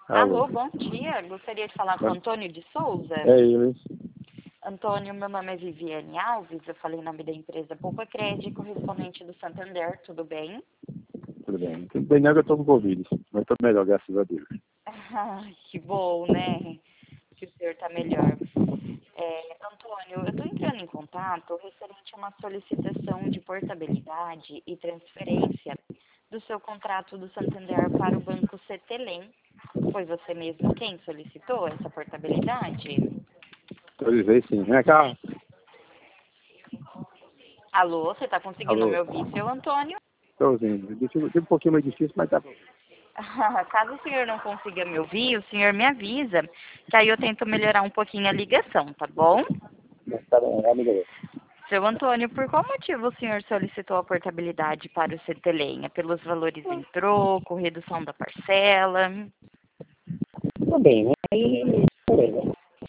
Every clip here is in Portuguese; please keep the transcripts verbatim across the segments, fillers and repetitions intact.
Alô. Alô, bom dia. Gostaria de falar com o Antônio de Souza. É ele. Antônio, meu nome é Viviane Alves, eu falei em nome da empresa Poupa Crédito, correspondente do Santander, tudo bem? Tudo bem. Tudo bem, não é que eu estou com Covid, mas estou melhor, graças a Deus. Ai, que bom, né? Que o senhor está melhor. É, Antônio, eu estou entrando em contato referente a uma solicitação de portabilidade e transferência do seu contrato do Santander para o Banco Cetelem. Foi você mesmo quem solicitou essa portabilidade? Autorizei sim. Vem cá. Alô, você está conseguindo me Alô. ouvir, seu Antônio? Estou ouvindo. Difícil- Um pouquinho mais difícil, mas tá bom. Caso o senhor não consiga me ouvir, o senhor me avisa, que aí eu tento melhorar um pouquinho a ligação, tá bom? Tá bom, é amiga dele. Seu Antônio, por qual motivo o senhor solicitou a portabilidade para o Cetelem? É pelos valores em troco, redução da parcela? Também, né? Aí, beleza.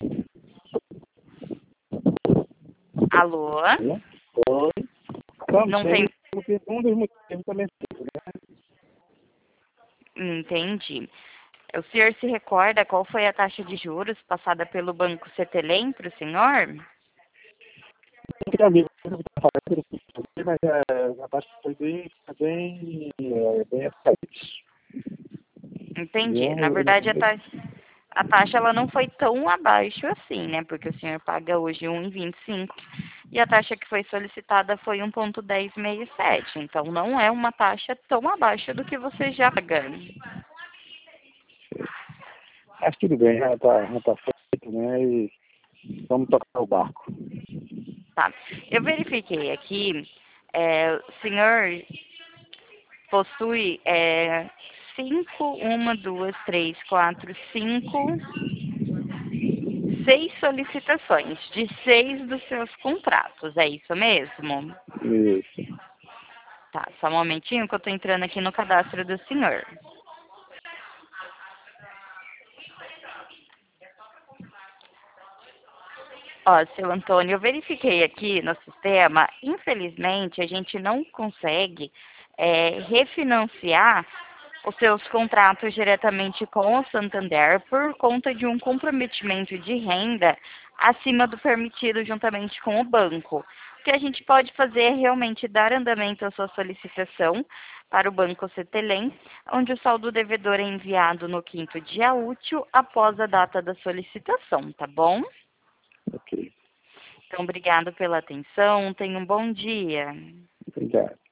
Alô? Né? Oi. Não tem... Também, porque um dos motivos também é né? Entendi. O senhor se recorda qual foi a taxa de juros passada pelo Banco Cetelem para o senhor? Tem amigo que eu tava falando, mas é, a taxa foi bem, bem, é, bem atraente. E Entendi. Na eu, verdade, a taxa... A taxa ela não foi tão abaixo assim, né? Porque o senhor paga hoje um vírgula vinte e cinco e a taxa que foi solicitada foi um vírgula dez sessenta e sete. Então não é uma taxa tão abaixo do que você já paga. Mas tudo bem, já tá, já tá feito, né? E vamos tocar o barco. Tá. Eu verifiquei aqui, é, o senhor possui é, cinco, uma, duas, três, quatro, cinco, seis solicitações de seis dos seus contratos. É isso mesmo? Isso. Tá, só um momentinho que eu tô entrando aqui no cadastro do senhor. Ó, seu Antônio, eu verifiquei aqui no sistema, infelizmente a gente não consegue é, refinanciar os seus contratos diretamente com o Santander por conta de um comprometimento de renda acima do permitido juntamente com o banco. O que a gente pode fazer é realmente dar andamento à sua solicitação para o Banco Cetelem, onde o saldo devedor é enviado no quinto dia útil após a data da solicitação, tá bom? Ok. Então, obrigado pela atenção, tenha um bom dia. Obrigado.